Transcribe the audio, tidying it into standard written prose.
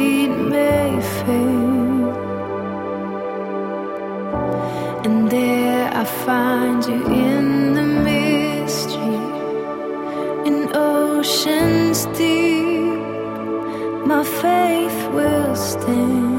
it may fade. And there I find you in the mystery, in oceans deep. My faith will stand.